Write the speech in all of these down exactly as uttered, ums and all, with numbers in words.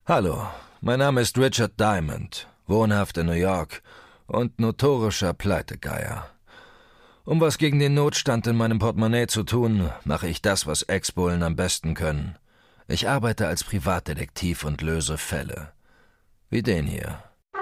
Hallo, mein Name ist Richard Diamond, wohnhaft in New York und notorischer Pleitegeier. Um was gegen den Notstand in meinem Portemonnaie zu tun, mache ich das, was Ex-Bullen am besten können. Ich arbeite als Privatdetektiv und löse Fälle. Wie den hier.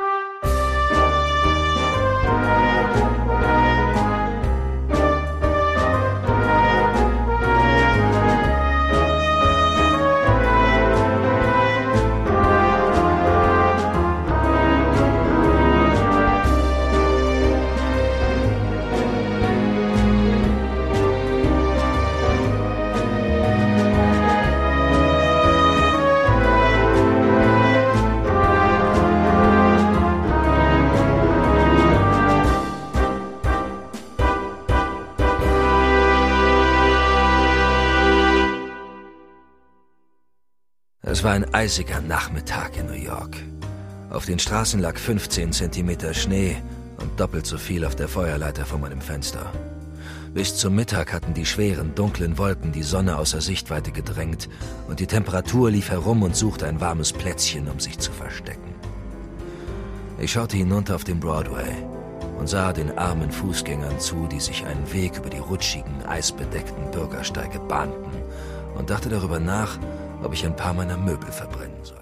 Es war ein eisiger Nachmittag in New York. Auf den Straßen lag fünfzehn Zentimeter Schnee und doppelt so viel auf der Feuerleiter vor meinem Fenster. Bis zum Mittag hatten die schweren, dunklen Wolken die Sonne außer Sichtweite gedrängt und die Temperatur lief herum und suchte ein warmes Plätzchen, um sich zu verstecken. Ich schaute hinunter auf den Broadway und sah den armen Fußgängern zu, die sich einen Weg über die rutschigen, eisbedeckten Bürgersteige bahnten, und dachte darüber nach, ob ich ein paar meiner Möbel verbrennen soll.